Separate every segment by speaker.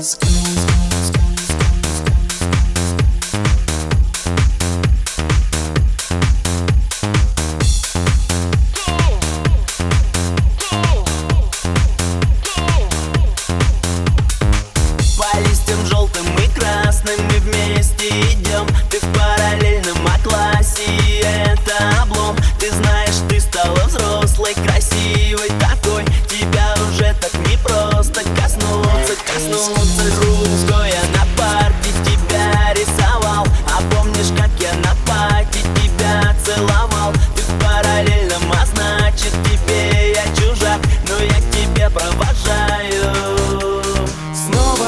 Speaker 1: По листьям желтым и красным мы вместе идем. Ты в параллельном классе, и это облом. Ты знаешь, ты стала взрослой, красивой такой. Тебя уже так непросто коснуться русской. Я на парте тебя рисовал, а помнишь, как я на пати тебя целовал? Ты в параллельном, а значит тебе я чужак, но я к тебе провожаю.
Speaker 2: Снова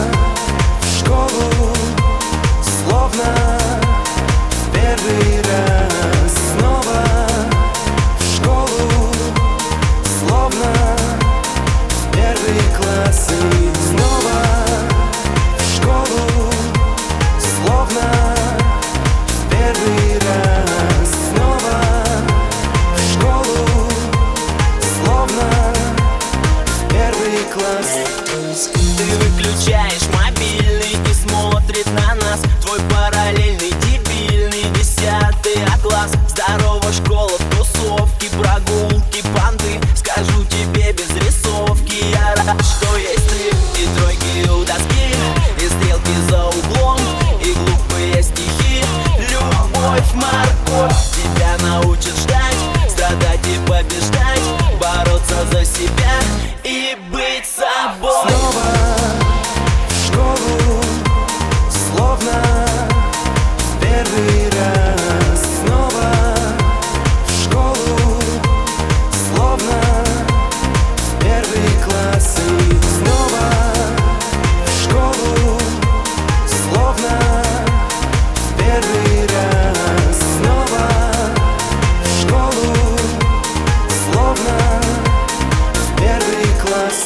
Speaker 2: в школу, словно в первый раз. Снова в школу, словно в первый класс. И снова в школу, словно в первый раз. Снова в школу, словно в первый класс.
Speaker 1: Ты выключаешь мобильный и смотрит на нас твой параллельный дебильный 10 класс. Здорово, школа, тусовки, прогулки, понты. Скажу тебе без рисовки, я рад, что есть ты. И тройки у доски, и стрелки за углом, и глупые стихи. Любовь, морковь тебя научит ждать, страдать и побеждать, бороться за себя и быть собой.
Speaker 2: Снова в школу, словно в первый раз. Снова в школу, словно в первый класс. И снова в школу, словно в первый раз. Снова в школу, словно в первый класс.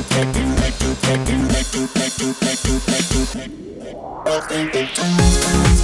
Speaker 3: Welcome to